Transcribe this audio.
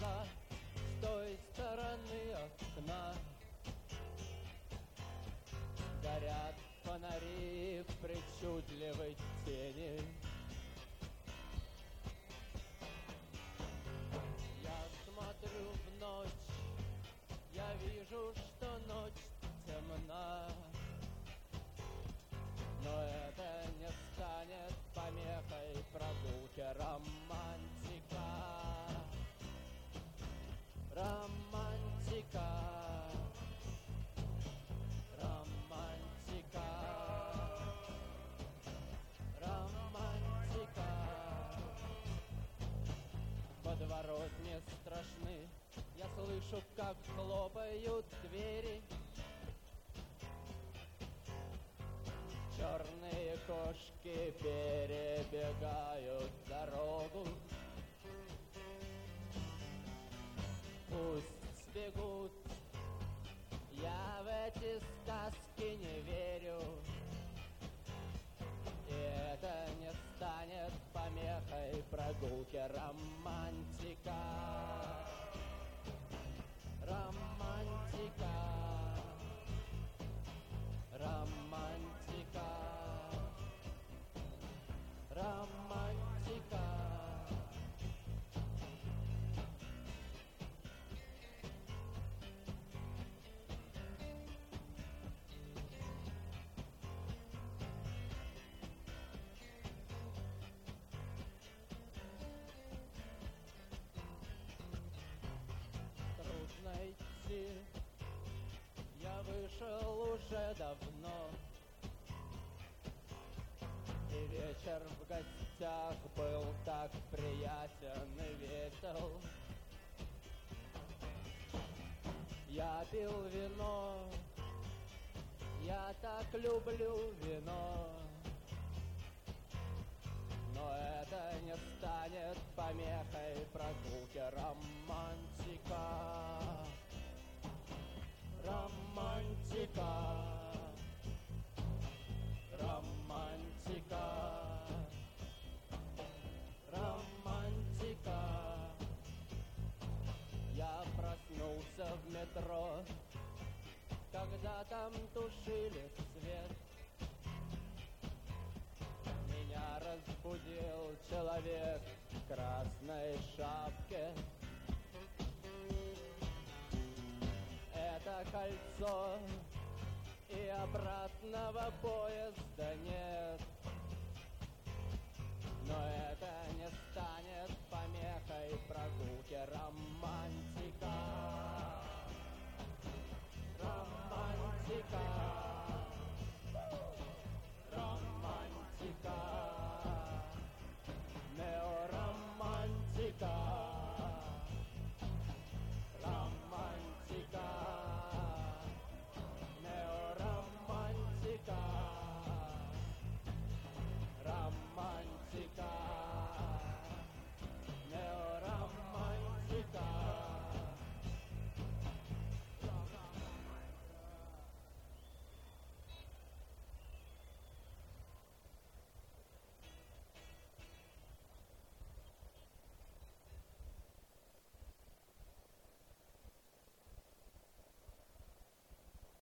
глаза с той стороны окна. Горят фонари в причудливой тени. Я смотрю в ночь, я вижу, что ночь темна. Но это не станет помехой прогулки романтика. Романтика. Романтика. Романтика. Подворотни страшны, я слышу, как хлопают двери. Черные кошки перебегают дорогу. Пусть сбегут, я в эти сказки не верю. И это не станет помехой прогулки романтика. Романтика. Романтика. Романтика. Трудно идти, я вышел уже давно. И вечер в гостях был так приятен и весел. Я пил вино, я так люблю вино. Но это не станет помехой прогулки романтика. Романтика. Романтика. Романтика. Я проснулся в метро, когда там тушили свет. Меня разбудил человек в красной шапке. Это кольцо, и обратного поезда нет.